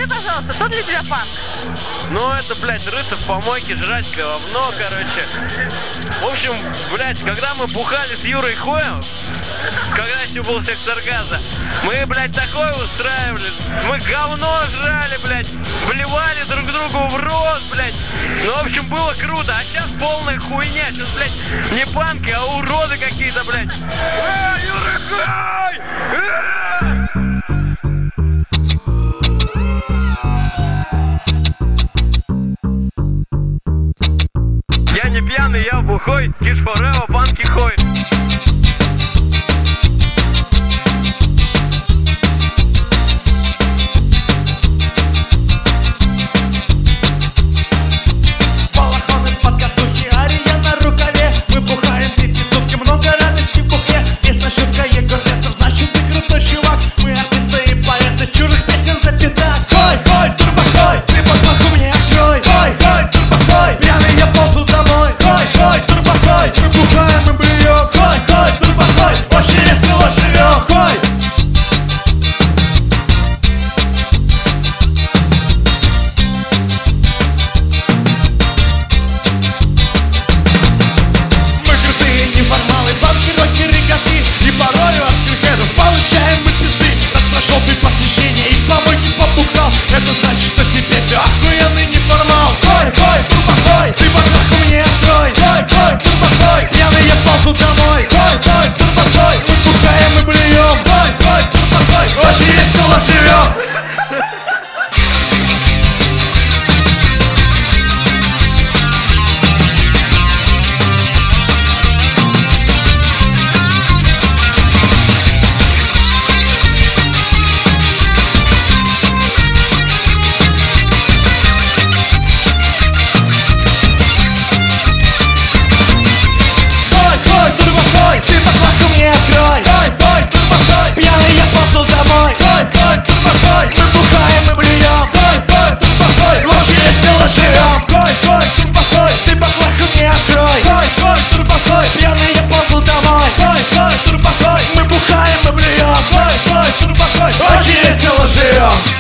Расскажи, пожалуйста, что для тебя панк? Ну, это, блядь, рыться в помойке, жрать говно, короче. В общем, блядь, когда мы бухали с Юрой Хоем, когда еще был сектор газа, мы, блядь, такое устраивали. Мы говно жрали, блядь, вливали друг другу в рот, блядь. Ну, в общем, было круто. А сейчас полная хуйня. Сейчас, блядь, не панки, а уроды какие-то, блядь. Юра Хой! Я не пьяный, я бухой. Киш форева, панки хой. Балахон из-под косухи, ария на рукаве. Мы бухаем 3 сутки, много радости в бухле. Если шутка Егор Летов, значит ты крутой чувак. Мы артисты и поэты, чужих песен за пятак. Хой, хой, турбохой, ты баклаку мне открой. Хой, хой, турбохой, пьяный я ползу домой. Хой, хой, турбохой, мы бухаем и блюем. Хой, хой, турбохой, очень весело живем. Хой. Мы крутые неформалы, банки, рокеры, коты. И порою от скрипедов получаем мы пизды. Раз прошел ты посвящение и помойки побухал, это значит, что теперь ты охуенный неформал. Хой, хой, турбохой, ты баклаку мне открой. Хой, хой, турбохой, пьяный я ползу домой. Хой, хой, турбохой, мы бухаем и блюем. Хой, хой, турбохой, очень весело живем. Хой, хой, турбохой, ты баклаку мне открой. Хой, хой, турбохой, пьяный я ползу домой. Хой, хой, турбохой, мы бухаем и блюем. Хой, хой, турбохой, очень весело живем. Хой, хой, турбохой, ты баклаку мне открой. Хой, хой, турбохой, пьяный я ползу домой. Хой, хой, турбохой, мы бухаем и блюем. Хой, хой, турбохой, очень весело живем.